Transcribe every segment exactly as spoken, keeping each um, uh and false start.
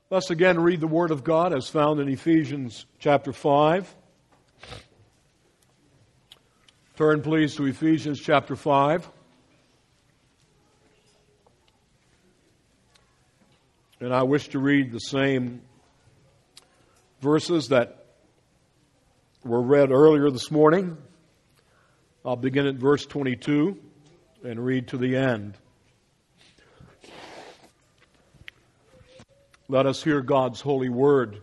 Let's again read the Word of God as found in Ephesians chapter five. Turn please to Ephesians chapter five. And I wish to read the same verses that were read earlier this morning. I'll begin at verse twenty-two and read to the end. Let us hear God's holy word.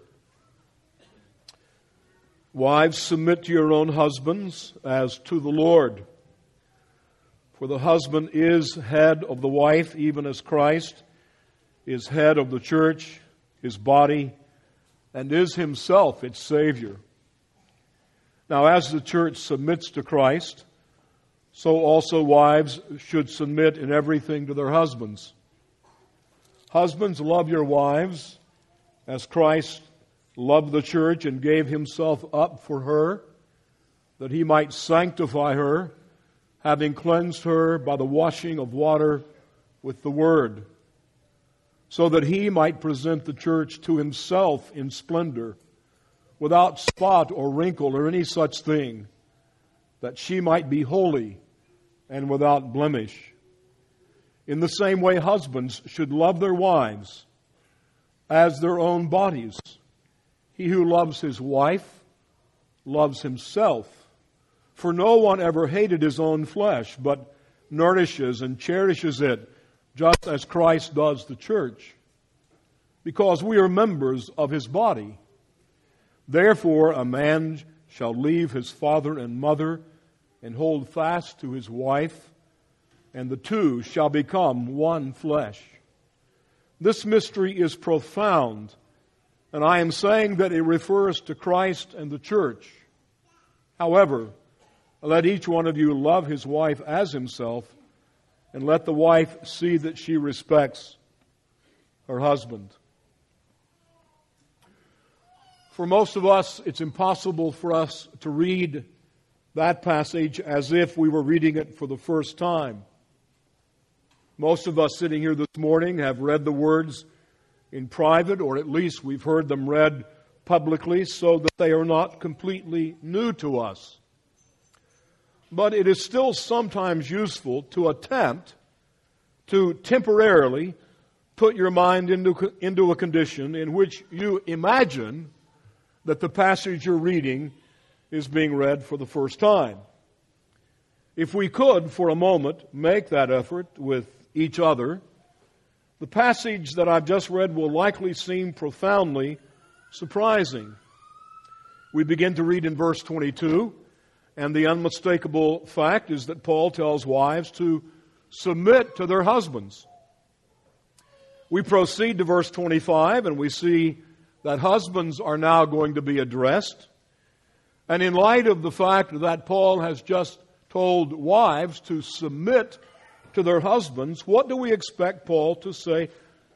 Wives, submit to your own husbands as to the Lord. For the husband is head of the wife, even as Christ is head of the church, his body, and is himself its Savior. Now, as the church submits to Christ, so also wives should submit in everything to their husbands. Husbands, love your wives as Christ loved the church and gave himself up for her, that he might sanctify her, having cleansed her by the washing of water with the word, so that he might present the church to himself in splendor, without spot or wrinkle or any such thing, that she might be holy and without blemish. In the same way, husbands should love their wives as their own bodies. He who loves his wife loves himself. For no one ever hated his own flesh, but nourishes and cherishes it, just as Christ does the church, because we are members of his body. Therefore, a man shall leave his father and mother and hold fast to his wife, and the two shall become one flesh. This mystery is profound, and I am saying that it refers to Christ and the church. However, let each one of you love his wife as himself, and let the wife see that she respects her husband. For most of us, it's impossible for us to read that passage as if we were reading it for the first time. Most of us sitting here this morning have read the words in private, or at least we've heard them read publicly, so that they are not completely new to us. But it is still sometimes useful to attempt to temporarily put your mind into, into a condition in which you imagine that the passage you're reading is being read for the first time. If we could, for a moment, make that effort with each other, the passage that I've just read will likely seem profoundly surprising. We begin to read in verse twenty-two, and the unmistakable fact is that Paul tells wives to submit to their husbands. We proceed to verse twenty-five, and we see that husbands are now going to be addressed. And in light of the fact that Paul has just told wives to submit to their husbands, what do we expect Paul to say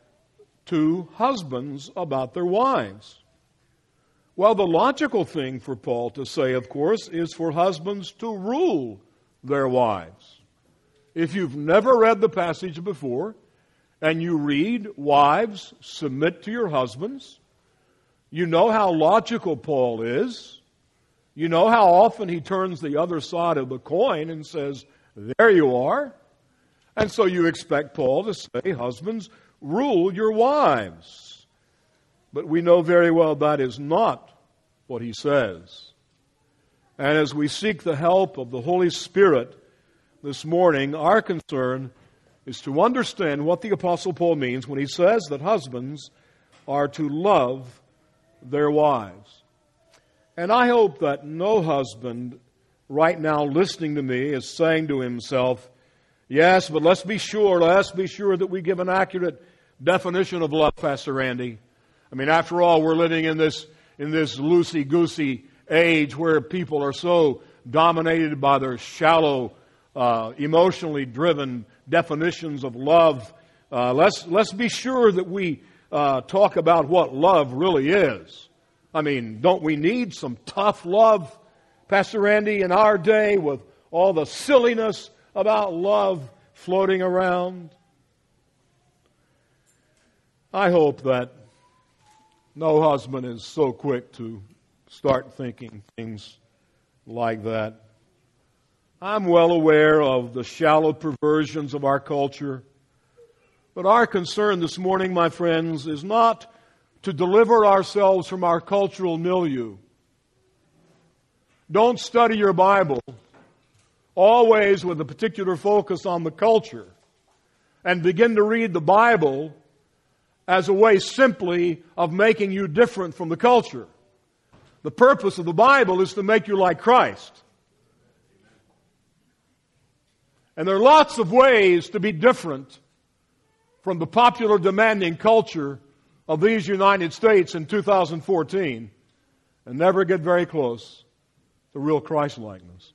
to husbands about their wives? Well, the logical thing for Paul to say, of course, is for husbands to rule their wives. If you've never read the passage before, and you read, wives, submit to your husbands, you know how logical Paul is. You know how often he turns the other side of the coin and says, there you are. And so you expect Paul to say, husbands, rule your wives. But we know very well that is not what he says. And as we seek the help of the Holy Spirit this morning, our concern is to understand what the Apostle Paul means when he says that husbands are to love their wives. And I hope that no husband right now listening to me is saying to himself, yes, but let's be sure, let's be sure that we give an accurate definition of love, Pastor Randy. I mean, after all, we're living in this in this loosey-goosey age where people are so dominated by their shallow, uh, emotionally driven definitions of love. Uh, let's let's be sure that we uh, talk about what love really is. I mean, don't we need some tough love, Pastor Randy, in our day with all the silliness about love floating around? I hope that No husband is so quick to start thinking things like that. I'm well aware of the shallow perversions of our culture, but our concern this morning, my friends, is not to deliver ourselves from our cultural milieu. Don't study your Bible always with a particular focus on the culture and begin to read the Bible as a way simply of making you different from the culture. The purpose of the Bible is to make you like Christ. And there are lots of ways to be different from the popular demanding culture of these United States in two thousand fourteen and never get very close to real Christ-likeness.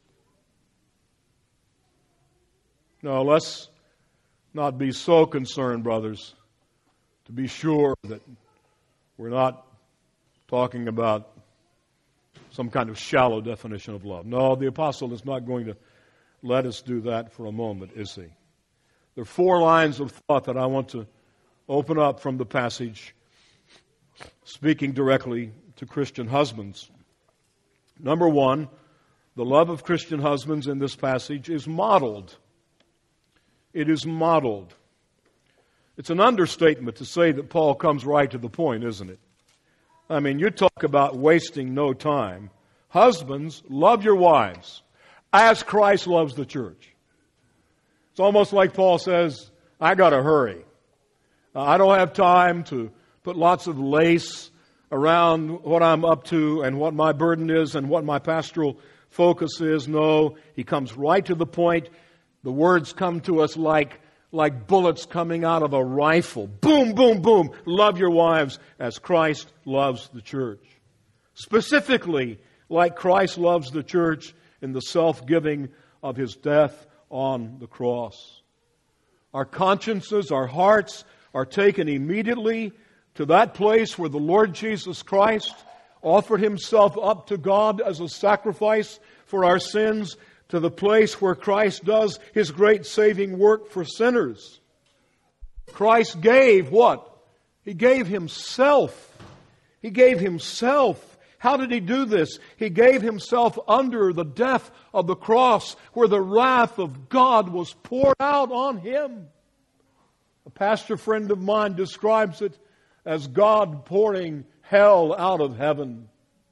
No, let's not be so concerned, brothers, to be sure that we're not talking about some kind of shallow definition of love. No, the apostle is not going to let us do that for a moment, is he? There are four lines of thought that I want to open up from the passage, speaking directly to Christian husbands. Number one, the love of Christian husbands in this passage is modeled. It is modeled. It's an understatement to say that Paul comes right to the point, isn't it? I mean, you talk about wasting no time. Husbands, love your wives as Christ loves the church. It's almost like Paul says, I got to hurry. Uh, I don't have time to put lots of lace around what I'm up to and what my burden is and what my pastoral focus is. No, he comes right to the point. The words come to us like, like bullets coming out of a rifle. Boom, boom, boom. Love your wives as Christ loves the church. Specifically, like Christ loves the church in the self-giving of His death on the cross. Our consciences, our hearts are taken immediately to that place where the Lord Jesus Christ offered Himself up to God as a sacrifice for our sins, to the place where Christ does His great saving work for sinners. Christ gave what? He gave Himself. He gave Himself. How did He do this? He gave Himself under the death of the cross where the wrath of God was poured out on Him. A pastor friend of mine describes it as God pouring hell out of heaven.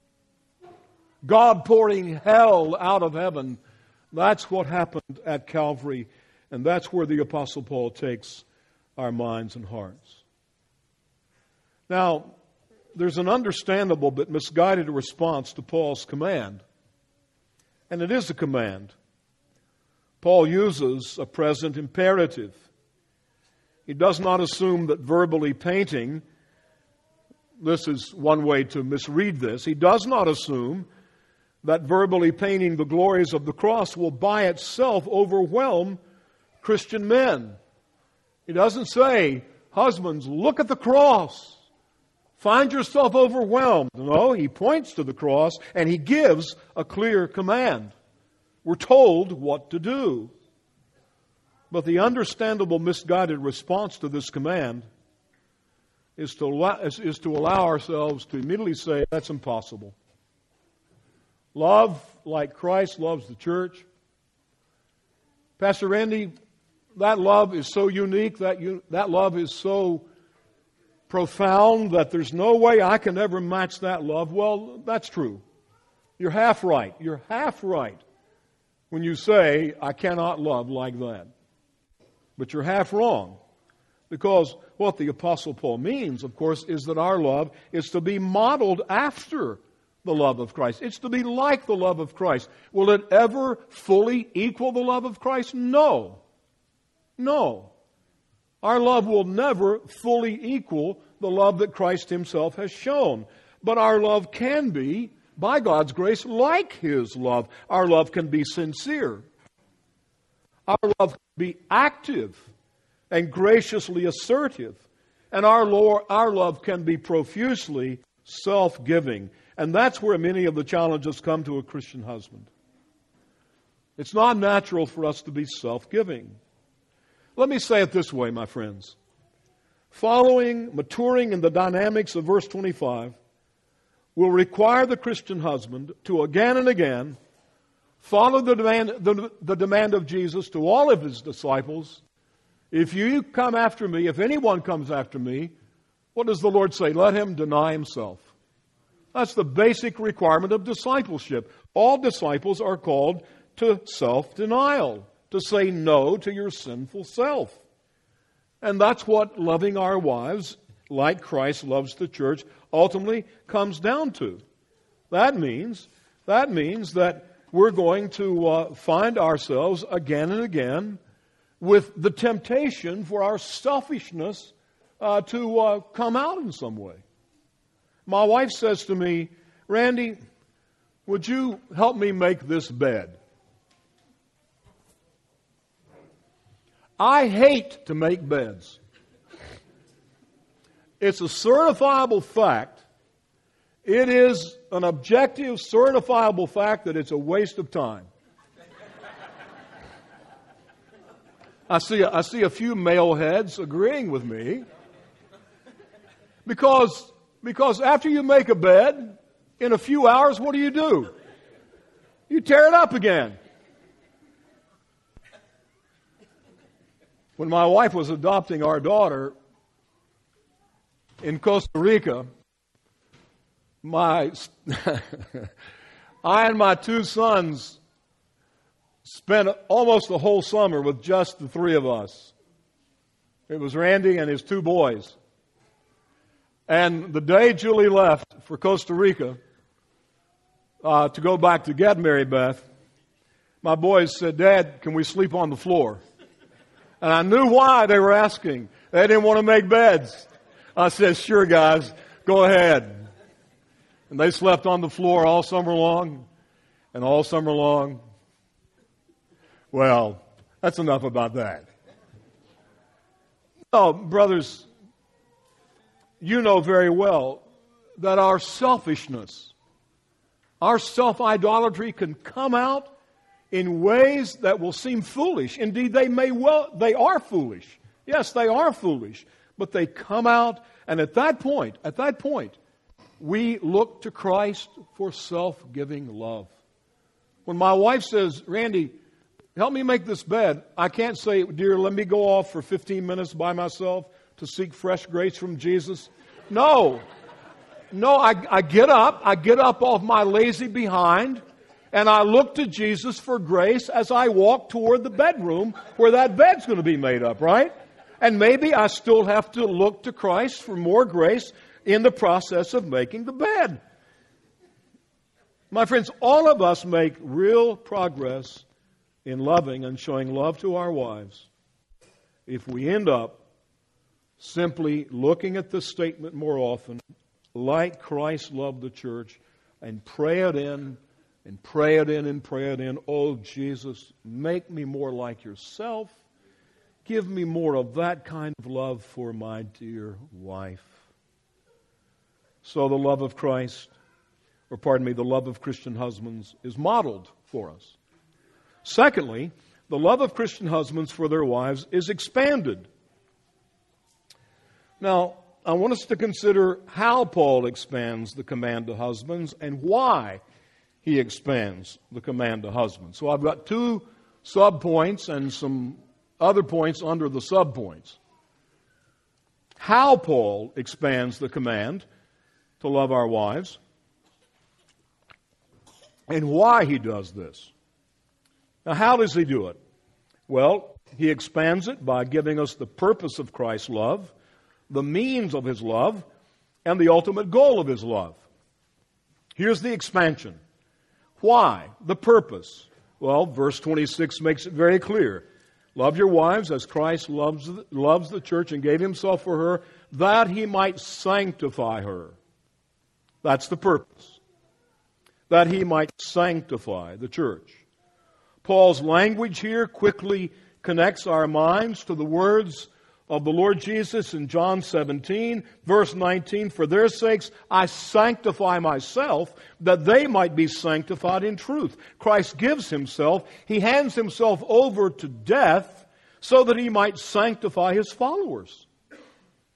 God pouring hell out of heaven. That's what happened at Calvary, and that's where the Apostle Paul takes our minds and hearts. Now, there's an understandable but misguided response to Paul's command. And it is a command. Paul uses a present imperative. He does not assume that verbally painting, this is one way to misread this, he does not assume that verbally painting the glories of the cross will by itself overwhelm Christian men. He doesn't say, husbands, look at the cross. Find yourself overwhelmed. No, he points to the cross and he gives a clear command. We're told what to do. But the understandable misguided response to this command is to allow, is, is to allow ourselves to immediately say, that's impossible. Love like Christ loves the church. Pastor Randy, that love is so unique, that you, that love is so profound that there's no way I can ever match that love. Well, that's true. You're half right. You're half right when you say, I cannot love like that. But you're half wrong. Because what the Apostle Paul means, of course, is that our love is to be modeled after the love of Christ. It's to be like the love of Christ. Will it ever fully equal the love of Christ? No. No. Our love will never fully equal the love that Christ Himself has shown. But our love can be, by God's grace, like His love. Our love can be sincere. Our love can be active and graciously assertive. And our, Lord, our love can be profusely self-giving. And that's where many of the challenges come to a Christian husband. It's not natural for us to be self-giving. Let me say it this way, my friends. following, maturing in the dynamics of verse twenty-five, will require the Christian husband to again and again follow the demand, the, the demand of Jesus to all of his disciples. If you come after me, if anyone comes after me, what does the Lord say? Let him deny himself. That's the basic requirement of discipleship. All disciples are called to self-denial, to say no to your sinful self. And that's what loving our wives, like Christ loves the church, ultimately comes down to. That means, that means that we're going to uh, find ourselves again and again with the temptation for our selfishness uh, to uh, come out in some way. My wife says to me, Randy, would you help me make this bed? I hate to make beds. It's a certifiable fact. It is an objective, certifiable fact that it's a waste of time. I see, I see a few male heads agreeing with me. Because, because after you make a bed, in a few hours, what do you do? You tear it up again. When my wife was adopting our daughter in Costa Rica, my I and my two sons spent almost the whole summer with just the three of us. It was Randy and his two boys. And the day Julie left for Costa Rica uh, to go back to get Mary Beth, my boys said, Dad, can we sleep on the floor? And I knew why they were asking. They didn't want to make beds. I said, sure, guys, go ahead. And they slept on the floor all summer long. And all summer long, well, that's enough about that. Oh, brothers, you know very well that our selfishness, our self-idolatry can come out in ways that will seem foolish. Indeed, they may well, they are foolish. Yes, they are foolish. But they come out, and at that point, at that point, we look to Christ for self-giving love. When my wife says, Randy, help me make this bed, I can't say, dear, let me go off for fifteen minutes by myself to seek fresh grace from Jesus. No. No, I, I get up, I get up off my lazy behind, and I look to Jesus for grace as I walk toward the bedroom where that bed's going to be made up, right? And maybe I still have to look to Christ for more grace in the process of making the bed. My friends, all of us make real progress in loving and showing love to our wives if we end up simply looking at this statement more often, like Christ loved the church, and pray it in, and pray it in, and pray it in. Oh, Jesus, make me more like yourself. Give me more of that kind of love for my dear wife. So the love of Christ, or pardon me, the love of Christian husbands is modeled for us. Secondly, the love of Christian husbands for their wives is expanded. Now, I want us to consider how Paul expands the command to husbands and why he expands the command to husbands. So I've got two subpoints and some other points under the subpoints. How Paul expands the command to love our wives and why he does this. Now, how does he do it? Well, he expands it by giving us the purpose of Christ's love, the means of his love, and the ultimate goal of his love. Here's the expansion. Why? The purpose. Well, verse twenty-six makes it very clear. Love your wives as Christ loves, loves the church and gave himself for her, that he might sanctify her. That's the purpose. That he might sanctify the church. Paul's language here quickly connects our minds to the words of the Lord Jesus in John seventeen, verse nineteen, for their sakes I sanctify myself, that they might be sanctified in truth. Christ gives himself, he hands himself over to death so that he might sanctify his followers.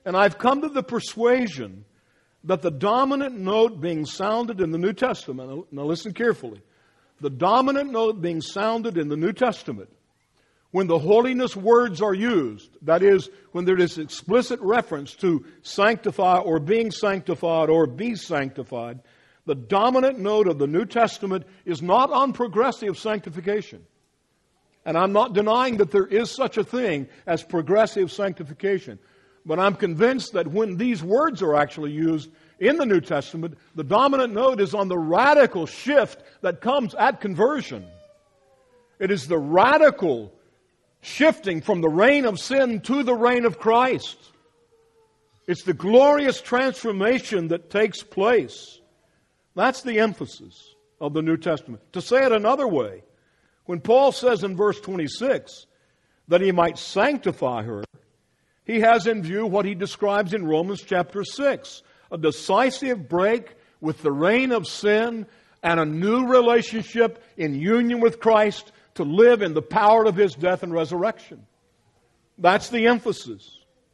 And I've come to the persuasion that the dominant note being sounded in the New Testament, now listen carefully, the dominant note being sounded in the New Testament, when the holiness words are used, that is, when there is explicit reference to sanctify or being sanctified or be sanctified, the dominant note of the New Testament is not on progressive sanctification. And I'm not denying that there is such a thing as progressive sanctification. But I'm convinced that when these words are actually used in the New Testament, the dominant note is on the radical shift that comes at conversion. It is the radical shifting from the reign of sin to the reign of Christ. It's the glorious transformation that takes place. That's the emphasis of the New Testament. To say it another way, when Paul says in verse twenty-six that he might sanctify her, he has in view what he describes in Romans chapter six, a decisive break with the reign of sin and a new relationship in union with Christ to live in the power of His death and resurrection. That's the emphasis.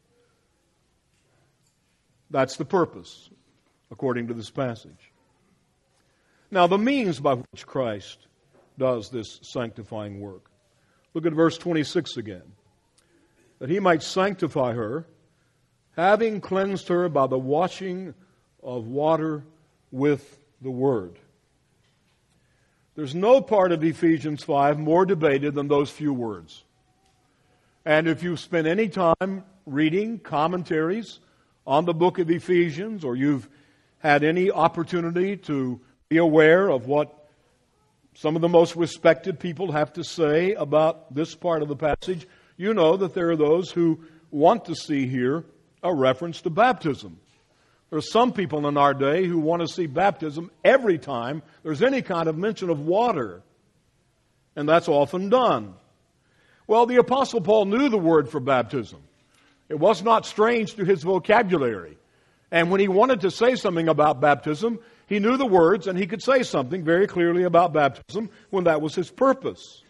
That's the purpose, according to this passage. Now, the means by which Christ does this sanctifying work. Look at verse twenty-six again. That He might sanctify her, having cleansed her by the washing of water with the Word. There's no part of Ephesians five more debated than those few words. And if you've spent any time reading commentaries on the book of Ephesians, or you've had any opportunity to be aware of what some of the most respected people have to say about this part of the passage, you know that there are those who want to see here a reference to baptism. There are some people in our day who want to see baptism every time there's any kind of mention of water. And that's often done. Well, the Apostle Paul knew the word for baptism. It was not strange to his vocabulary. And when he wanted to say something about baptism, he knew the words and he could say something very clearly about baptism when that was his purpose.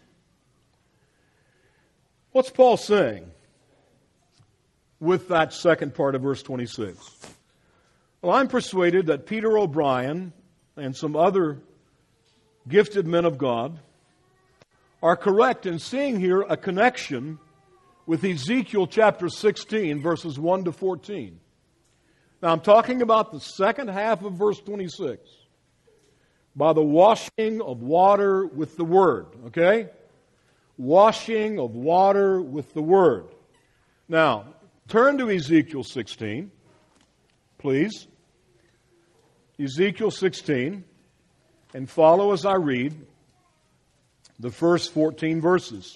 What's Paul saying with that second part of verse twenty-six? Well, I'm persuaded that Peter O'Brien and some other gifted men of God are correct in seeing here a connection with Ezekiel chapter sixteen, verses one to fourteen. Now, I'm talking about the second half of verse twenty-six. By the washing of water with the Word, okay? Washing of water with the Word. Now, turn to Ezekiel sixteen, please. Ezekiel sixteen, and follow as I read the first fourteen verses.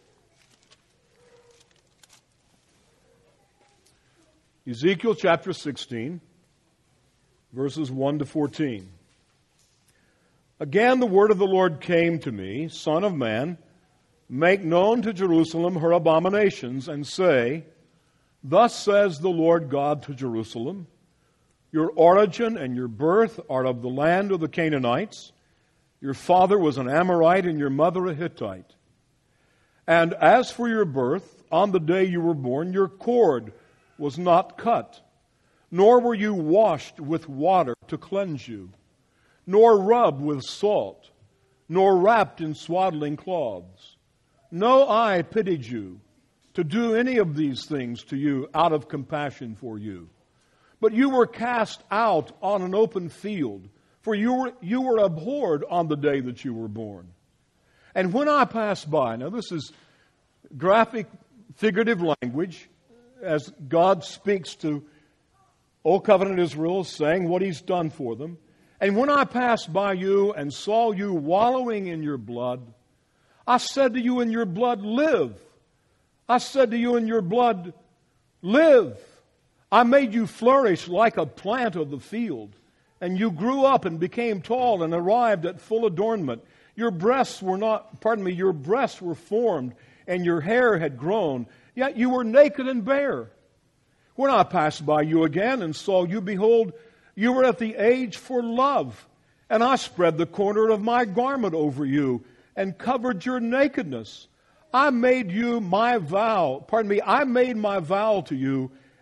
Ezekiel chapter sixteen, verses one to fourteen. Again the word of the Lord came to me, Son of man, make known to Jerusalem her abominations, and say, Thus says the Lord God to Jerusalem, Your origin and your birth are of the land of the Canaanites. Your father was an Amorite and your mother a Hittite. And as for your birth, on the day you were born, your cord was not cut, nor were you washed with water to cleanse you, nor rubbed with salt, nor wrapped in swaddling cloths. No eye pitied you to do any of these things to you out of compassion for you. But you were cast out on an open field, for you were, you were abhorred on the day that you were born. And when I passed by, now this is graphic, figurative language, as God speaks to Old Covenant Israel, saying what He's done for them. And when I passed by you and saw you wallowing in your blood, I said to you in your blood, live. I said to you in your blood, live. I made you flourish like a plant of the field, and you grew up and became tall and arrived at full adornment. Your breasts were not, pardon me, your breasts were formed, and your hair had grown, yet you were naked and bare. When I passed by you again and saw you, behold, you were at the age for love, and I spread the corner of my garment over you and covered your nakedness. I made you my vow, pardon me, I made my vow to you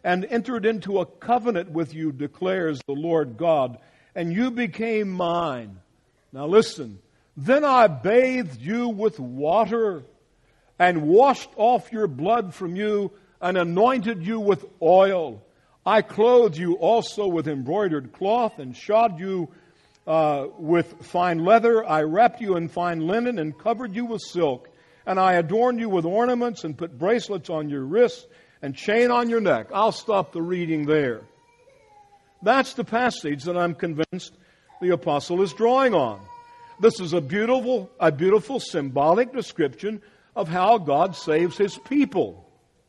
and entered into a covenant with you, declares the Lord God, and you became mine. Now listen, then I bathed you with water and washed off your blood from you and anointed you with oil. I clothed you also with embroidered cloth and shod you uh, with fine leather. I wrapped you in fine linen and covered you with silk. And I adorned you with ornaments and put bracelets on your wrists and chain on your neck. I'll stop the reading there. That's the passage that I'm convinced the apostle is drawing on. This is a beautiful, a beautiful symbolic description of how God saves His people.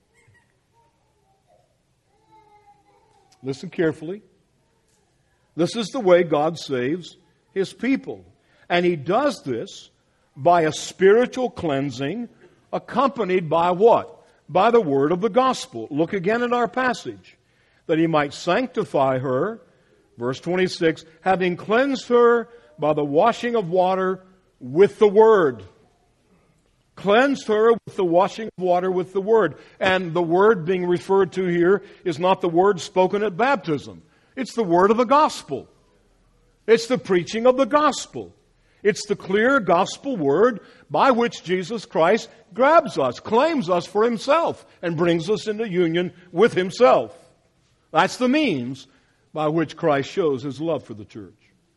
Listen carefully. This is the way God saves His people. And He does this by a spiritual cleansing accompanied by what? By the word of the gospel. Look again at our passage. That He might sanctify her, verse twenty-six, having cleansed her by the washing of water with the word. Cleansed her with the washing of water with the word. And the word being referred to here is not the word spoken at baptism. It's the word of the gospel. It's the preaching of the gospel. It's the clear gospel word by which Jesus Christ grabs us, claims us for Himself, and brings us into union with Himself. That's the means by which Christ shows His love for the church.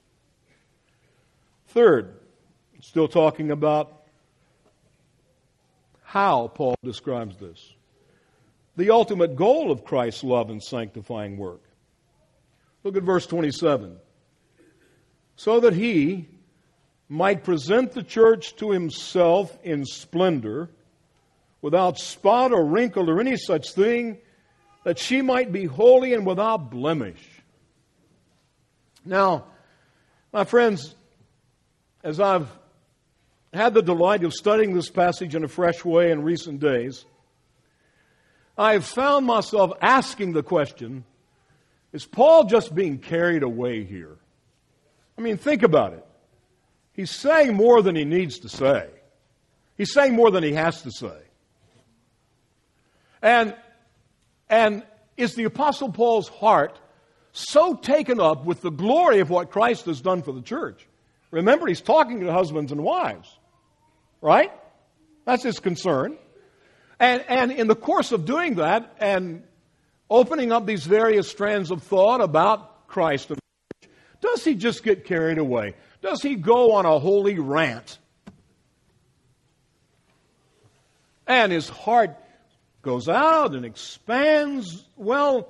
Third, still talking about how Paul describes this. The ultimate goal of Christ's love and sanctifying work. Look at verse twenty-seven. So that He might present the church to Himself in splendor, without spot or wrinkle or any such thing, that she might be holy and without blemish. Now, my friends, as I've had the delight of studying this passage in a fresh way in recent days, I have found myself asking the question, is Paul just being carried away here? I mean, think about it. He's saying more than he needs to say. He's saying more than he has to say. And, and is the Apostle Paul's heart so taken up with the glory of what Christ has done for the church? Remember, he's talking to husbands and wives. Right? That's his concern. And, and in the course of doing that and opening up these various strands of thought about Christ and the church, does he just get carried away? Does he go on a holy rant? And his heart goes out and expands. Well,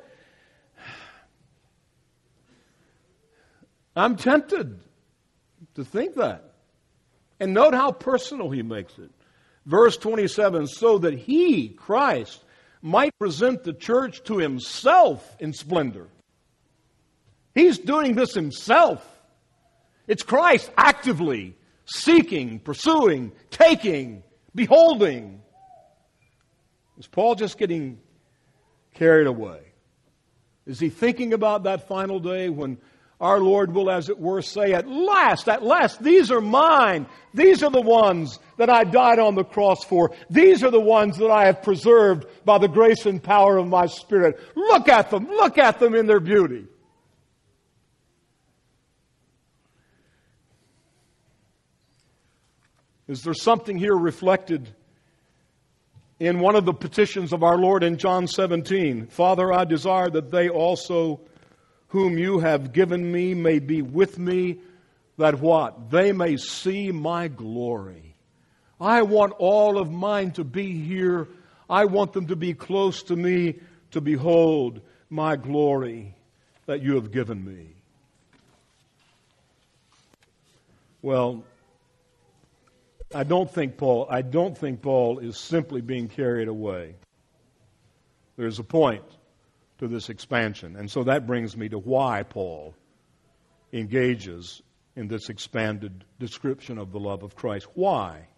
I'm tempted to think that. And note how personal he makes it. Verse twenty-seven, so that He, Christ, might present the church to Himself in splendor. He's doing this Himself. It's Christ actively seeking, pursuing, taking, beholding. Is Paul just getting carried away? Is he thinking about that final day when our Lord will, as it were, say, at last, at last, these are mine. These are the ones that I died on the cross for. These are the ones that I have preserved by the grace and power of my Spirit. Look at them. Look at them in their beauty. Is there something here reflected in one of the petitions of our Lord in John seventeen? Father, I desire that they also whom you have given me may be with me, that what? They may see my glory. I want all of mine to be here. I want them to be close to me to behold my glory that you have given me. Well, I don't think Paul, I don't think Paul is simply being carried away. There's a point to this expansion. And so that brings me to why Paul engages in this expanded description of the love of Christ. Why?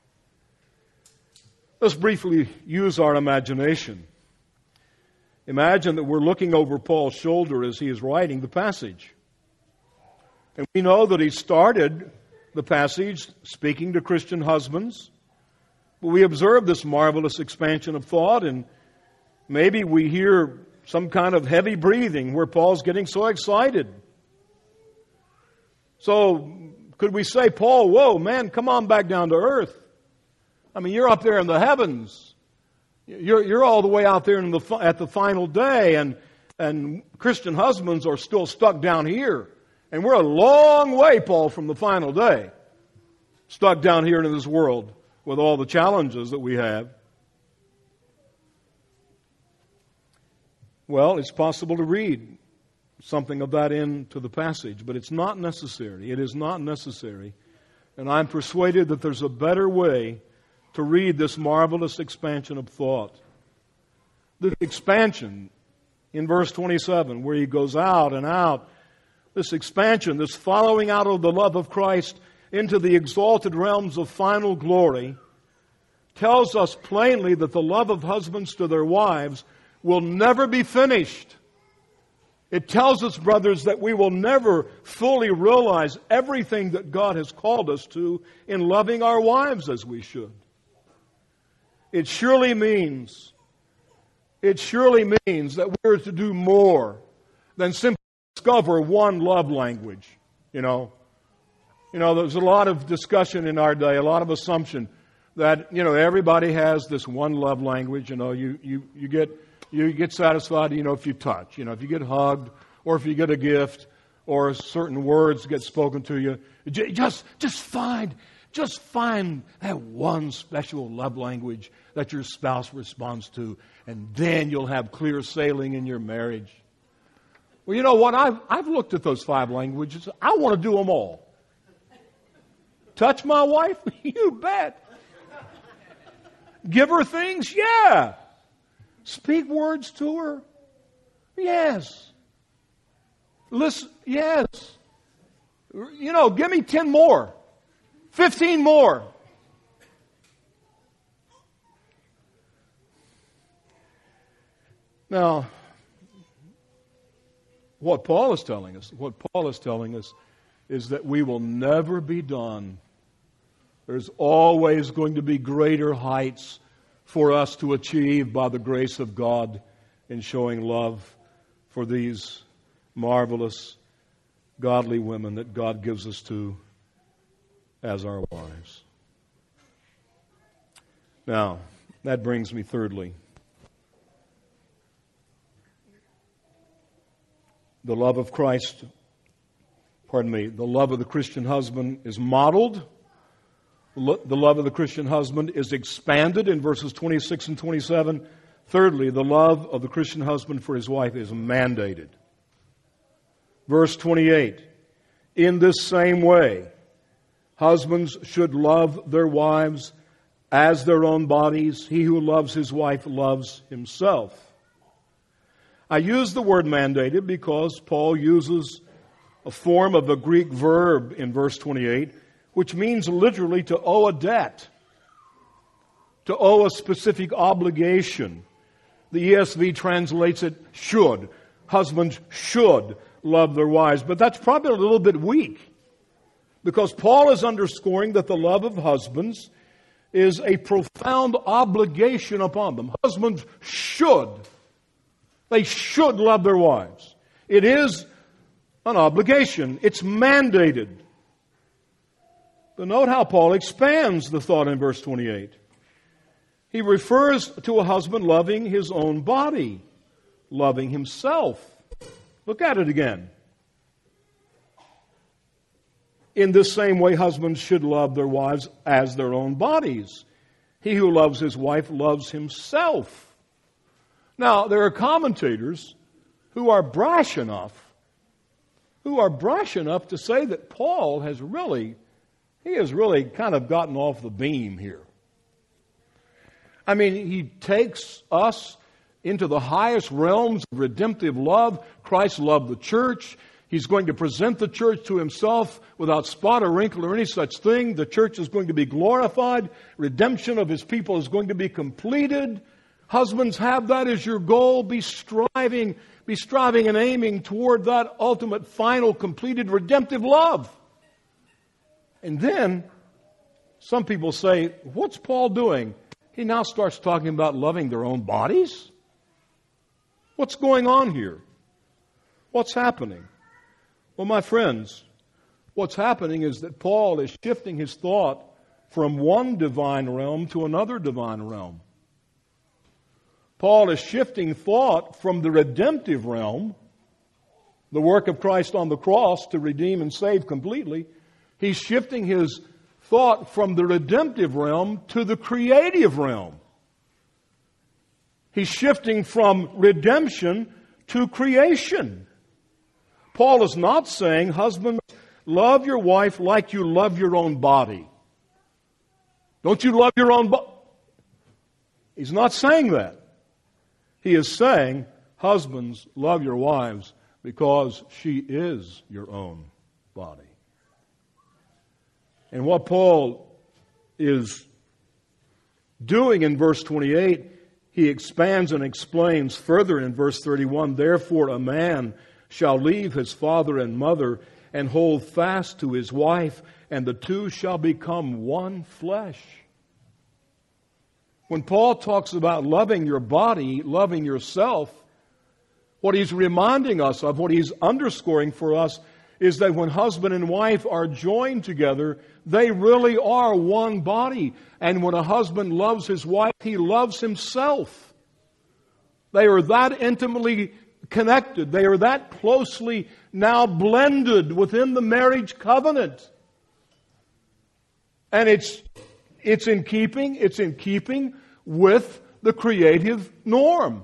Let's briefly use our imagination. Imagine that we're looking over Paul's shoulder as he is writing the passage. And we know that he started the passage speaking to Christian husbands. But we observe this marvelous expansion of thought, and maybe we hear some kind of heavy breathing where Paul's getting so excited. So, could we say, Paul, whoa, man, come on back down to earth. I mean, you're up there in the heavens. You're, you're all the way out there in the, at the final day, and, and Christian husbands are still stuck down here. And we're a long way, Paul, from the final day. Stuck down here in this world with all the challenges that we have. Well, it's possible to read something of that into the passage, but it's not necessary. It is not necessary. And I'm persuaded that there's a better way to read this marvelous expansion of thought. The expansion in verse twenty-seven, where he goes out and out, this expansion, this following out of the love of Christ into the exalted realms of final glory, tells us plainly that the love of husbands to their wives will never be finished. It tells us, brothers, that we will never fully realize everything that God has called us to in loving our wives as we should. It surely means, it surely means that we're to do more than simply discover one love language. You know, you know, there's a lot of discussion in our day, a lot of assumption that, you know, everybody has this one love language. You know, you, you, you get you get satisfied, you know, if you touch, you know, if you get hugged, or if you get a gift, or certain words get spoken to you. Just, just find, just find that one special love language that your spouse responds to, and then you'll have clear sailing in your marriage. Well, you know what? I've, I've looked at those five languages. I want to do them all. Touch my wife? You bet. Give her things? Yeah. Speak words to her? Yes. Listen? Yes. You know, give me ten more. Fifteen more. Now, what Paul is telling us, what Paul is telling us is that we will never be done. There's always going to be greater heights for us to achieve by the grace of God in showing love for these marvelous, godly women that God gives us to as our wives. Now, that brings me thirdly. The love of Christ, pardon me, the love of the Christian husband is modeled. The love of the Christian husband is expanded in verses twenty-six and twenty-seven. Thirdly, the love of the Christian husband for his wife is mandated. Verse twenty-eight, in this same way, husbands should love their wives as their own bodies. He who loves his wife loves himself. I use the word mandated because Paul uses a form of a Greek verb in verse twenty-eight, which means literally to owe a debt, to owe a specific obligation. The E S V translates it should. Husbands should love their wives. But that's probably a little bit weak, because Paul is underscoring that the love of husbands is a profound obligation upon them. Husbands should. They should love their wives. It is an obligation. It's mandated. But note how Paul expands the thought in verse twenty-eight. He refers to a husband loving his own body, loving himself. Look at it again. In this same way, husbands should love their wives as their own bodies. He who loves his wife loves himself. Now, there are commentators who are brash enough, who are brash enough to say that Paul has really, he has really kind of gotten off the beam here. I mean, he takes us into the highest realms of redemptive love. Christ loved the church. He's going to present the church to himself without spot or wrinkle or any such thing. The church is going to be glorified. Redemption of his people is going to be completed. Husbands, have that as your goal. Be striving, be striving and aiming toward that ultimate, final, completed, redemptive love. And then, some people say, what's Paul doing? He now starts talking about loving their own bodies. What's going on here? What's happening? Well, my friends, what's happening is that Paul is shifting his thought from one divine realm to another divine realm. Paul is shifting thought from the redemptive realm, the work of Christ on the cross to redeem and save completely. He's shifting his thought from the redemptive realm to the creative realm. He's shifting from redemption to creation. Paul is not saying, husbands, love your wife like you love your own body. Don't you love your own body? He's not saying that. He is saying, husbands, love your wives because she is your own body. And what Paul is doing in verse twenty-eight, he expands and explains further in verse thirty-one, therefore a man shall leave his father and mother and hold fast to his wife, and the two shall become one flesh. When Paul talks about loving your body, loving yourself, what he's reminding us of, what he's underscoring for us, is that when husband and wife are joined together, they really are one body. And when a husband loves his wife, he loves himself. They are that intimately connected. They are that closely now blended within the marriage covenant. And it's it's in keeping, it's in keeping with the creative norm.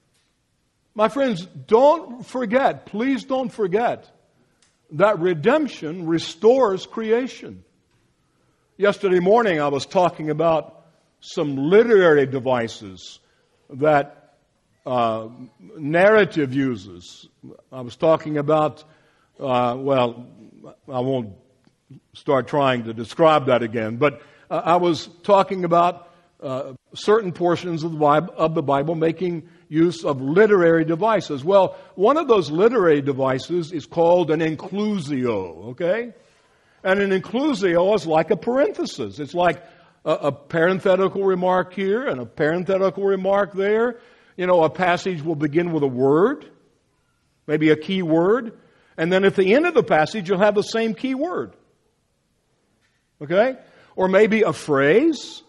My friends, don't forget, please don't forget that redemption restores creation. Yesterday morning I was talking about some literary devices that uh, narrative uses. I was talking about, uh, well, I won't start trying to describe that again, but uh, I was talking about uh, certain portions of the Bible, of the Bible making use of literary devices. Well, one of those literary devices is called an inclusio, okay? And an inclusio is like a parenthesis. It's like a, a parenthetical remark here and a parenthetical remark there. You know, a passage will begin with a word, maybe a key word, and then at the end of the passage you'll have the same key word. Okay? Or maybe a phrase,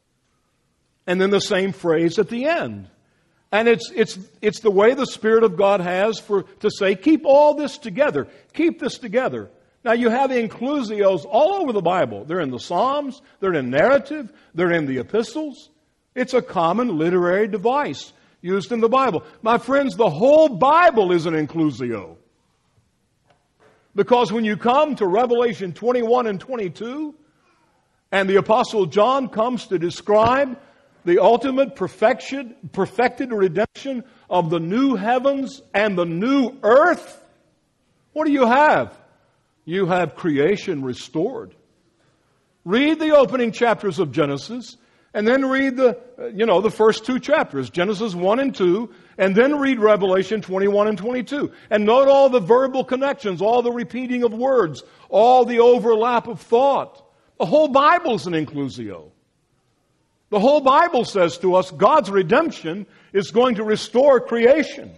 and then the same phrase at the end. And it's it's it's the way the Spirit of God has for to say, keep all this together. Keep this together. Now you have inclusios all over the Bible. They're in the Psalms, they're in narrative, they're in the epistles. It's a common literary device used in the Bible. My friends, the whole Bible is an inclusio. Because when you come to Revelation twenty-one and twenty-two, and the Apostle John comes to describe the ultimate perfection, perfected redemption of the new heavens and the new earth, what do you have? You have creation restored. Read the opening chapters of Genesis, and then read the, you know, the first two chapters, Genesis one and two, and then read Revelation twenty-one and twenty-two. And note all the verbal connections, all the repeating of words, all the overlap of thought. The whole Bible is an inclusio. The whole Bible says to us, God's redemption is going to restore creation.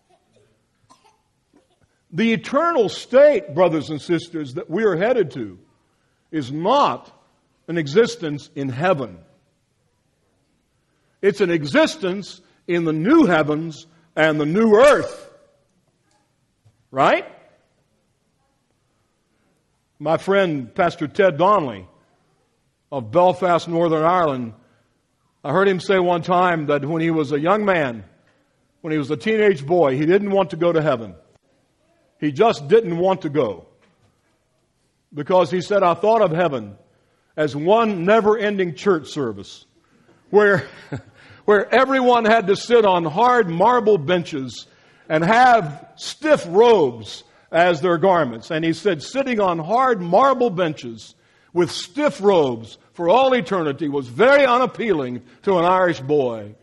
The eternal state, brothers and sisters, that we are headed to is not an existence in heaven. It's an existence in the new heavens and the new earth. Right? My friend, Pastor Ted Donnelly of Belfast, Northern Ireland, I heard him say one time that when he was a young man, when he was a teenage boy, he didn't want to go to heaven. He just didn't want to go. Because he said, I thought of heaven as one never-ending church service where, where everyone had to sit on hard marble benches and have stiff robes as their garments. And he said, sitting on hard marble benches with stiff robes for all eternity was very unappealing to an Irish boy.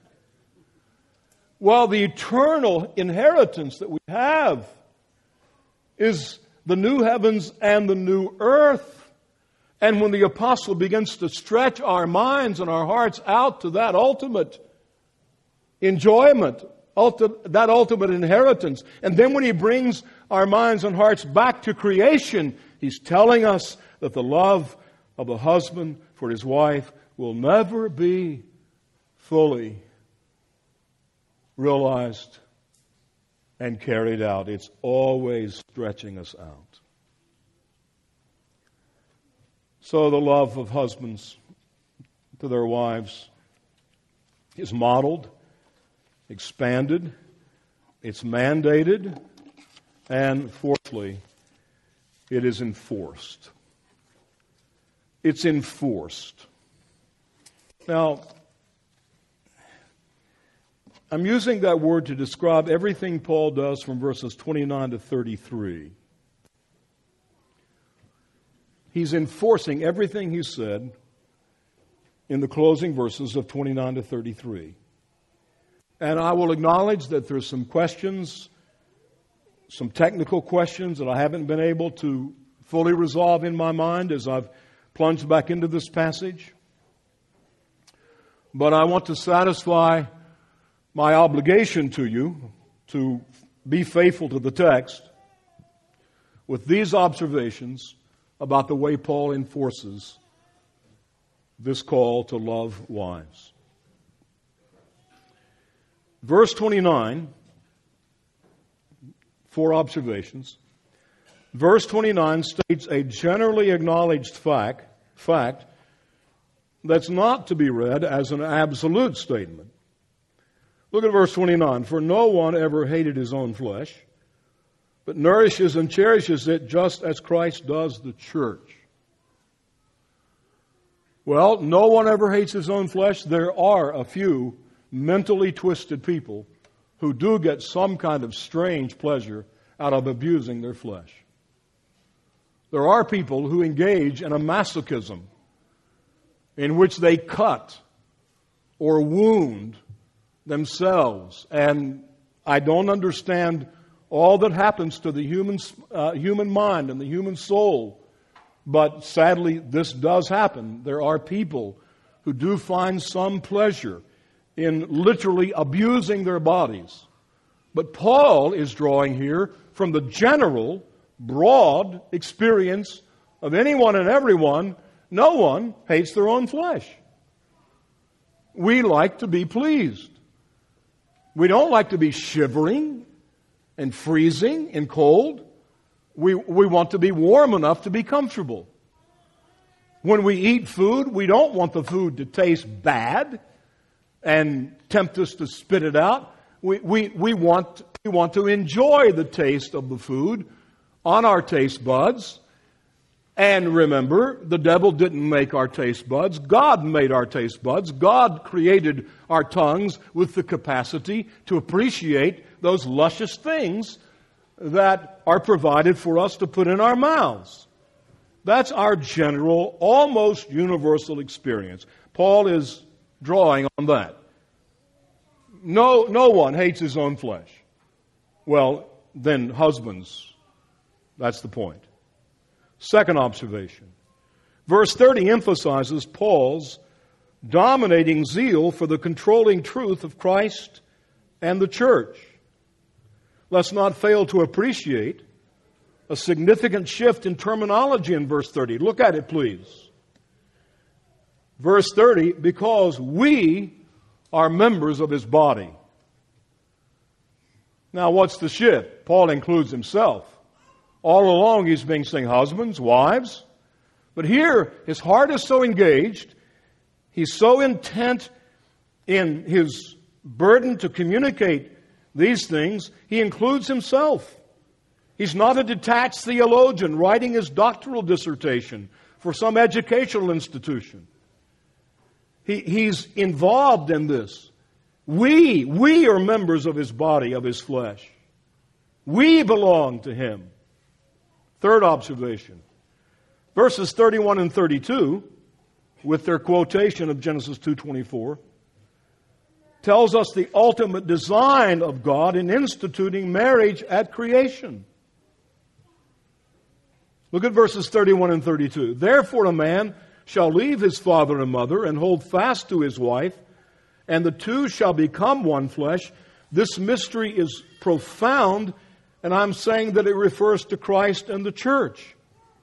Well, the eternal inheritance that we have is the new heavens and the new earth. And when the apostle begins to stretch our minds and our hearts out to that ultimate enjoyment ulti- that ultimate inheritance. And then when he brings our minds and hearts back to creation, he's telling us that the love of a husband for his wife will never be fully realized and carried out. It's always stretching us out. So the love of husbands to their wives is modeled, expanded, it's mandated, and fourthly, it is enforced. It's enforced. Now, I'm using that word to describe everything Paul does from verses twenty-nine to thirty-three. He's enforcing everything he said in the closing verses of twenty-nine to thirty-three. And I will acknowledge that there's some questions, some technical questions that I haven't been able to fully resolve in my mind as I've plunged back into this passage. But I want to satisfy my obligation to you to be faithful to the text with these observations about the way Paul enforces this call to love wives. Verse twenty-nine, four observations. Verse twenty-nine states a generally acknowledged fact, fact that's not to be read as an absolute statement. Look at verse twenty-nine. For no one ever hated his own flesh, but nourishes and cherishes it just as Christ does the church. Well, no one ever hates his own flesh. There are a few mentally twisted people who do get some kind of strange pleasure out of abusing their flesh. There are people who engage in a masochism in which they cut or wound themselves. And I don't understand all that happens to the human, uh, human mind and the human soul. But sadly, this does happen. There are people who do find some pleasure in literally abusing their bodies. But Paul is drawing here from the general, broad experience of anyone and everyone. No one hates their own flesh. We like to be pleased. We don't like to be shivering and freezing and cold. We, we want to be warm enough to be comfortable. When we eat food, we don't want the food to taste bad and tempt us to spit it out. We, we, we, want, we want to enjoy the taste of the food on our taste buds. And remember, the devil didn't make our taste buds. God made our taste buds. God created our tongues with the capacity to appreciate those luscious things that are provided for us to put in our mouths. That's our general, almost universal experience. Paul is drawing on that. No, no one hates his own flesh. Well, then husbands, that's the point. Second observation. Verse thirty emphasizes Paul's dominating zeal for the controlling truth of Christ and the church. Let's not fail to appreciate a significant shift in terminology in verse thirty. Look at it, please. Verse thirty, because we are members of his body. Now, what's the shift? Paul includes himself. All along he's been saying husbands, wives. But here, his heart is so engaged, he's so intent in his burden to communicate these things, he includes himself. He's not a detached theologian writing his doctoral dissertation for some educational institution. He, he's involved in this. We, we are members of his body, of his flesh. We belong to him. Third observation. Verses thirty-one and thirty-two, with their quotation of Genesis two twenty-four, tells us the ultimate design of God in instituting marriage at creation. Look at verses thirty-one and thirty-two. Therefore a man shall leave his father and mother and hold fast to his wife, and the two shall become one flesh. This mystery is profound, and I'm saying that it refers to Christ and the church.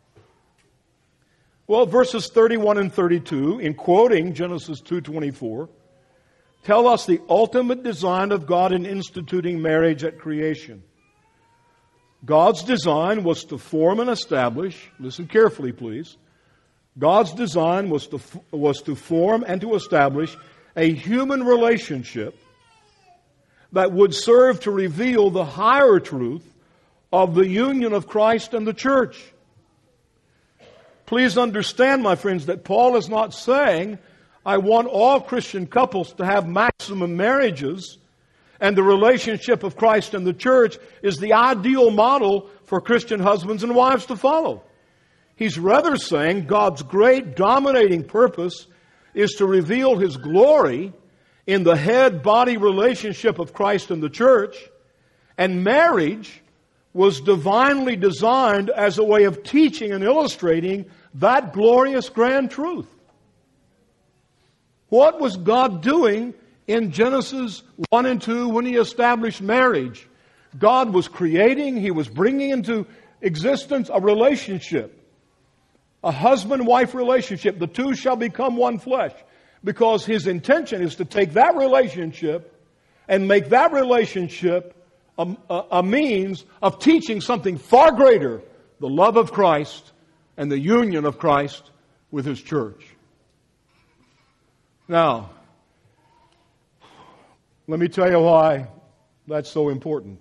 Well, verses thirty-one and thirty-two, in quoting Genesis two twenty-four, tell us the ultimate design of God in instituting marriage at creation. God's design was to form and establish, listen carefully please, God's design was to, was to form and to establish a human relationship that would serve to reveal the higher truth of the union of Christ and the church. Please understand, my friends, that Paul is not saying, I want all Christian couples to have maximum marriages, and the relationship of Christ and the church is the ideal model for Christian husbands and wives to follow. He's rather saying God's great dominating purpose is to reveal His glory in the head-body relationship of Christ and the church, and marriage was divinely designed as a way of teaching and illustrating that glorious grand truth. What was God doing in Genesis one and two when He established marriage? God was creating, He was bringing into existence a relationship. A husband-wife relationship. The two shall become one flesh. Because His intention is to take that relationship and make that relationship a, a, a means of teaching something far greater, the love of Christ and the union of Christ with His church. Now, let me tell you why that's so important.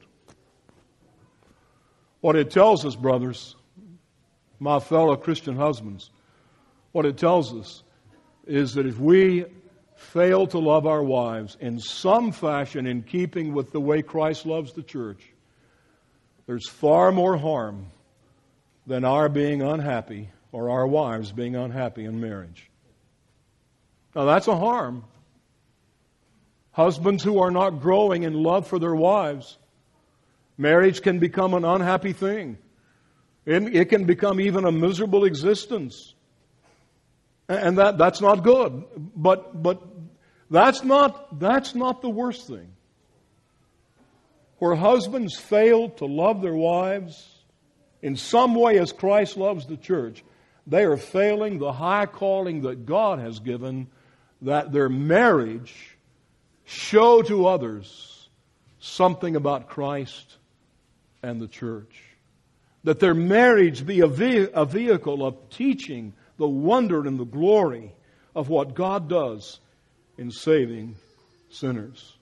What it tells us, brothers, my fellow Christian husbands, what it tells us is that if we fail to love our wives in some fashion in keeping with the way Christ loves the church, there's far more harm than our being unhappy or our wives being unhappy in marriage. Now that's a harm. Husbands who are not growing in love for their wives, marriage can become an unhappy thing. It, it can become even a miserable existence. And that, that's not good. But, but that's not, that's not the worst thing. Where husbands fail to love their wives in some way as Christ loves the church, they are failing the high calling that God has given, that their marriage show to others something about Christ and the church. That their marriage be a, ve- a vehicle of teaching the wonder and the glory of what God does in saving sinners.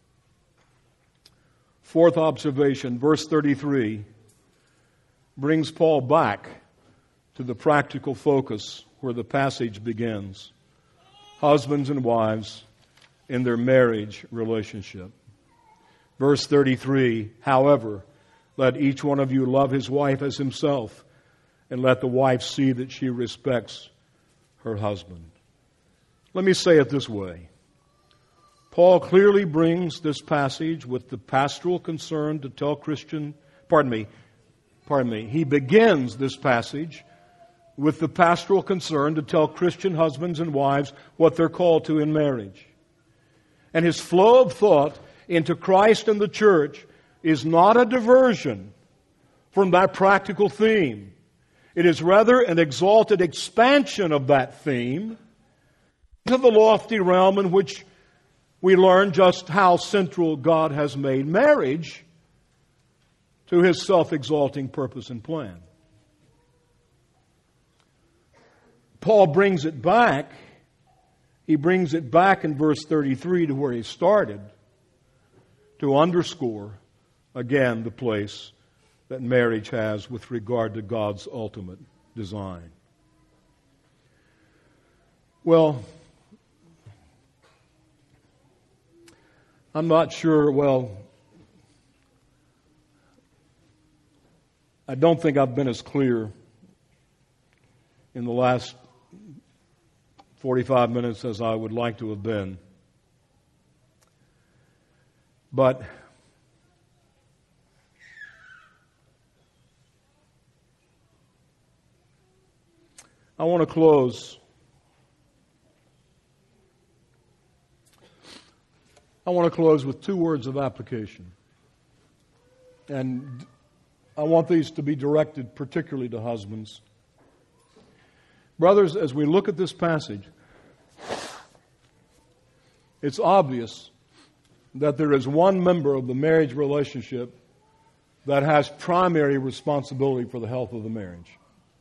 Fourth observation, verse thirty-three, brings Paul back to the practical focus where the passage begins. Husbands and wives in their marriage relationship. Verse thirty-three, however, let each one of you love his wife as himself, and let the wife see that she respects her husband. Let me say it this way. Paul clearly brings this passage with the pastoral concern to tell Christian, pardon me, pardon me, he begins this passage with the pastoral concern to tell Christian husbands and wives what they're called to in marriage. And his flow of thought into Christ and the church is not a diversion from that practical theme. It is rather an exalted expansion of that theme to the lofty realm in which we learn just how central God has made marriage to His self-exalting purpose and plan. Paul brings it back. He brings it back in verse thirty-three to where he started, to underscore again the place that marriage has with regard to God's ultimate design. Well, I'm not sure, well, I don't think I've been as clear in the last forty-five minutes as I would like to have been. But I want to close I want to close with two words of application. And I want these to be directed particularly to husbands. Brothers, as we look at this passage, it's obvious that there is one member of the marriage relationship that has primary responsibility for the health of the marriage.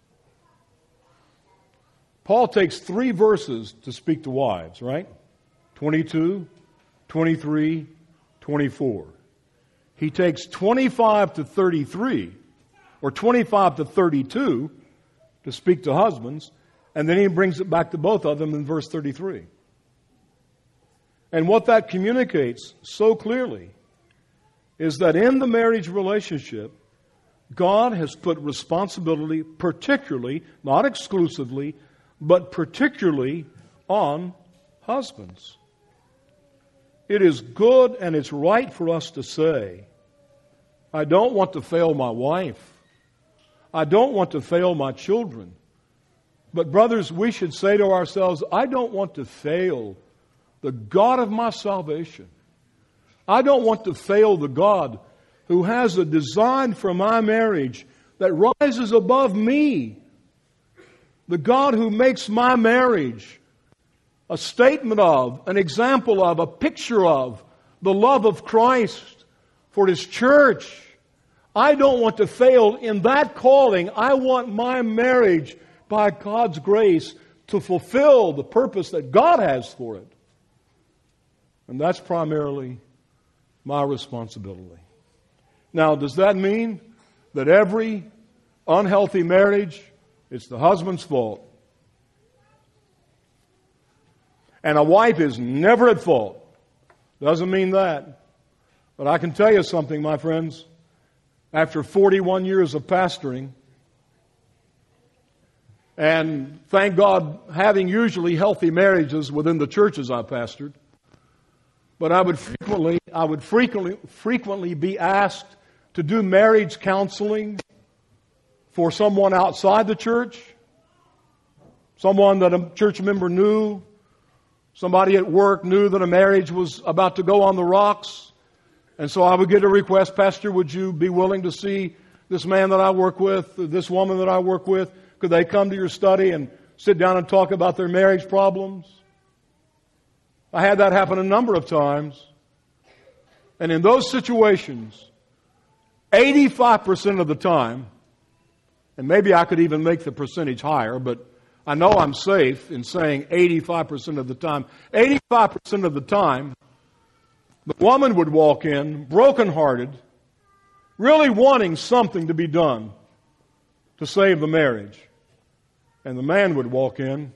Paul takes three verses to speak to wives, right? twenty-two, twenty-three, twenty-four. He takes twenty-five to thirty-three, or twenty-five to thirty-two to speak to husbands, and then he brings it back to both of them in verse thirty-three. And what that communicates so clearly is that in the marriage relationship, God has put responsibility particularly, not exclusively, but particularly on husbands. It is good and it's right for us to say, I don't want to fail my wife. I don't want to fail my children. But brothers, we should say to ourselves, I don't want to fail the God of my salvation. I don't want to fail the God who has a design for my marriage that rises above me. The God who makes my marriage a statement of, an example of, a picture of the love of Christ for His church. I don't want to fail in that calling. I want my marriage, by God's grace, to fulfill the purpose that God has for it. And that's primarily my responsibility. Now, does that mean that every unhealthy marriage, it's the husband's fault? And a wife is never at fault. Doesn't mean that. But I can tell you something, my friends. After forty-one years of pastoring, and thank God having usually healthy marriages within the churches I pastored, but I would frequently, I would frequently, frequently be asked to do marriage counseling for someone outside the church, someone that a church member knew, somebody at work knew that a marriage was about to go on the rocks. And so I would get a request, Pastor, would you be willing to see this man that I work with, this woman that I work with? Could they come to your study and sit down and talk about their marriage problems? I had that happen a number of times. And in those situations, eighty-five percent of the time, and maybe I could even make the percentage higher, but I know I'm safe in saying eighty-five percent of the time. eighty-five percent of the time, the woman would walk in, brokenhearted, really wanting something to be done to save the marriage. And the man would walk in,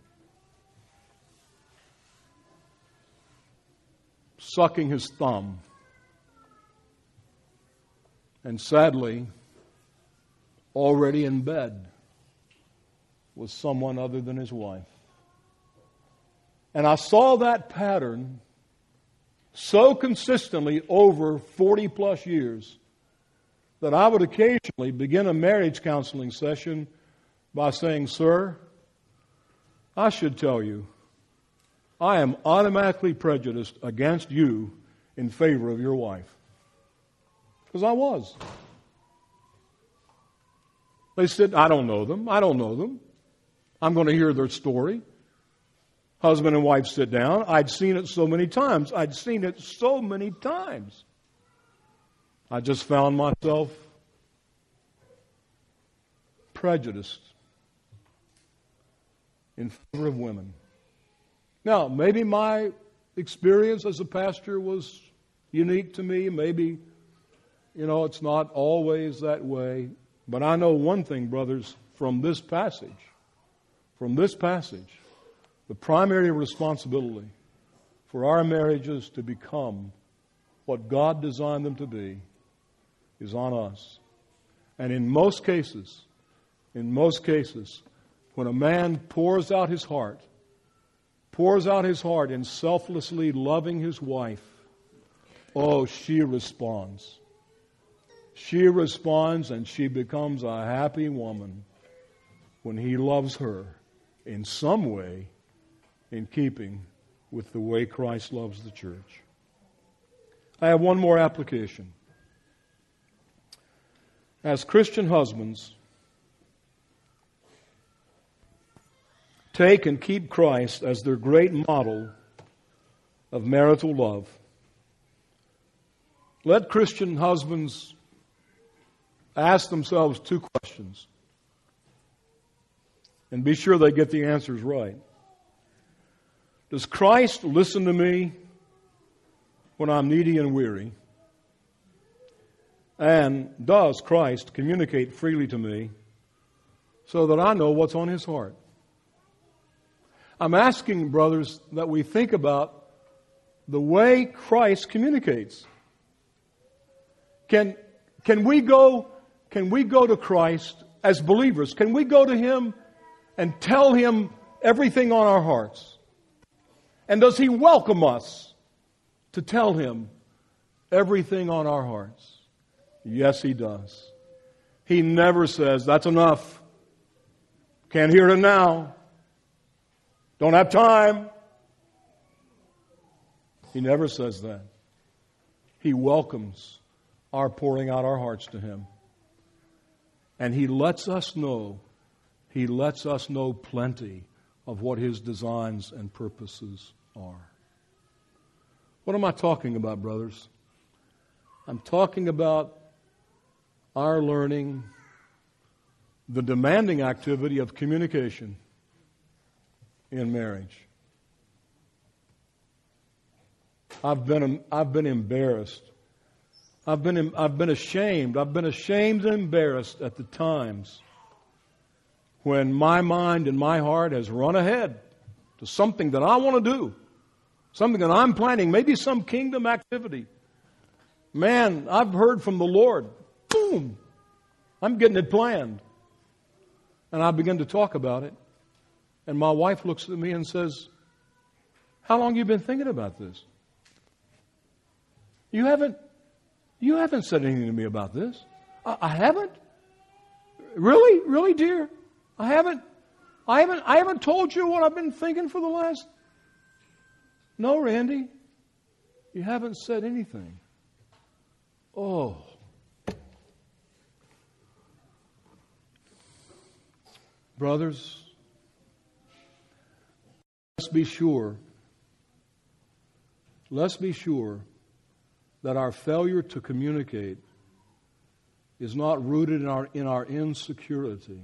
sucking his thumb, and sadly, already in bed with someone other than his wife. And I saw that pattern so consistently over forty plus years that I would occasionally begin a marriage counseling session by saying, sir, I should tell you, I am automatically prejudiced against you in favor of your wife. Because I was. They said, I don't know them. I don't know them. I'm going to hear their story. Husband and wife sit down. I'd seen it so many times. I'd seen it so many times. I just found myself prejudiced in favor of women. Now, maybe my experience as a pastor was unique to me. Maybe, you know, it's not always that way. But I know one thing, brothers, from this passage, from this passage, the primary responsibility for our marriages to become what God designed them to be is on us. And in most cases, in most cases, when a man pours out his heart, pours out his heart in selflessly loving his wife, oh, she responds. She responds and she becomes a happy woman when he loves her in some way in keeping with the way Christ loves the church. I have one more application. As Christian husbands, take and keep Christ as their great model of marital love. Let Christian husbands ask themselves two questions and be sure they get the answers right. Does Christ listen to me when I'm needy and weary? And does Christ communicate freely to me so that I know what's on His heart? I'm asking, brothers, that we think about the way Christ communicates. Can, can we go, can we go to Christ as believers? Can we go to Him and tell Him everything on our hearts? And does He welcome us to tell Him everything on our hearts? Yes, He does. He never says, that's enough. Can't hear it now. Don't have time. He never says that. He welcomes our pouring out our hearts to Him. And He lets us know, He lets us know plenty of what His designs and purposes are. What am I talking about, brothers? I'm talking about our learning the demanding activity of communication in marriage. I've been I've been embarrassed. I've been I've been ashamed. I've been ashamed and embarrassed at the times when my mind and my heart has run ahead to something that I want to do, something that I'm planning, maybe some kingdom activity. Man, I've heard from the Lord. Boom! I'm getting it planned. And I begin to talk about it. And my wife looks at me and says, how long have you been thinking about this? You haven't, you haven't said anything to me about this. I, I haven't? Really? Really, dear? I haven't, I haven't, I haven't told you what I've been thinking for the last... No, Randy. You haven't said anything. Oh. Brothers, let's be sure, let's be sure that our failure to communicate is not rooted in our, in our insecurity.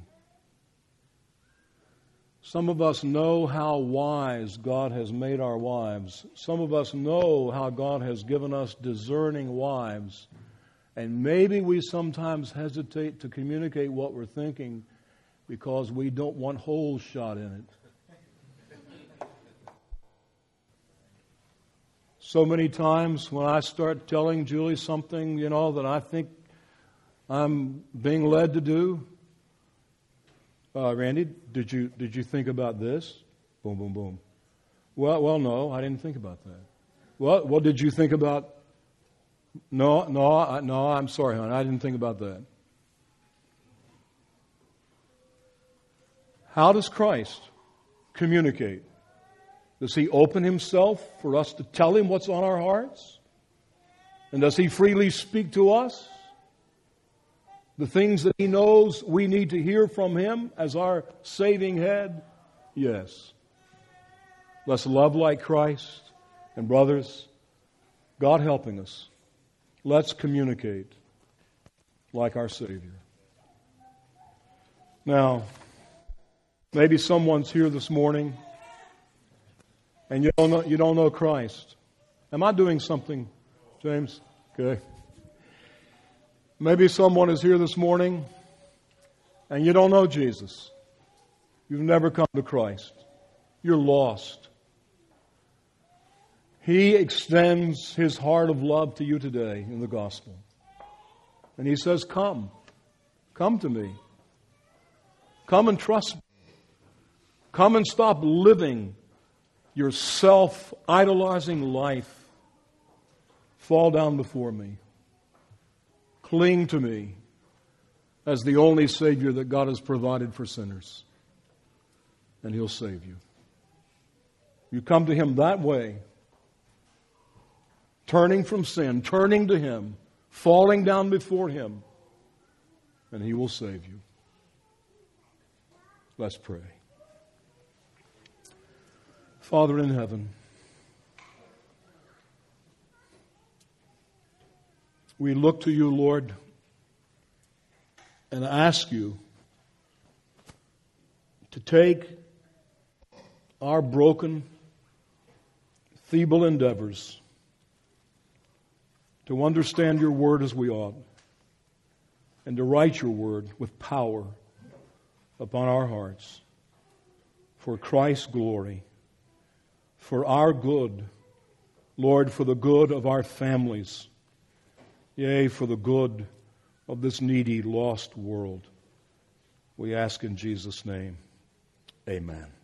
Some of us know how wise God has made our wives. Some of us know how God has given us discerning wives. And maybe we sometimes hesitate to communicate what we're thinking because we don't want holes shot in it. So many times when I start telling Julie something, you know, that I think I'm being led to do, uh, Randy, did you did you think about this? Boom, boom, boom. Well, well, no, I didn't think about that. Well, well, did you think about? No, no, I, no. I'm sorry, hon. I didn't think about that. How does Christ communicate? Does He open Himself for us to tell Him what's on our hearts? And does He freely speak to us? The things that He knows we need to hear from Him as our saving head? Yes. Let's love like Christ. And brothers, God helping us, let's communicate like our Savior. Now, maybe someone's here this morning and you don't know, you don't know Christ. Am I doing something, James? Okay. Maybe someone is here this morning and you don't know Jesus. You've never come to Christ. You're lost. He extends His heart of love to you today in the gospel. And He says, come. Come to me. Come and trust me. Come and stop living your self-idolizing life. Fall down before me. Cling to me as the only Savior that God has provided for sinners. And He'll save you. You come to Him that way. turning from sin, turning to Him, falling down before Him, and He will save you. Let's pray. Father in heaven, we look to you, Lord, and ask you to take our broken, feeble endeavors to understand your word as we ought, and to write your word with power upon our hearts for Christ's glory, for our good, Lord, for the good of our families, yea, for the good of this needy, lost world. We ask in Jesus' name, amen.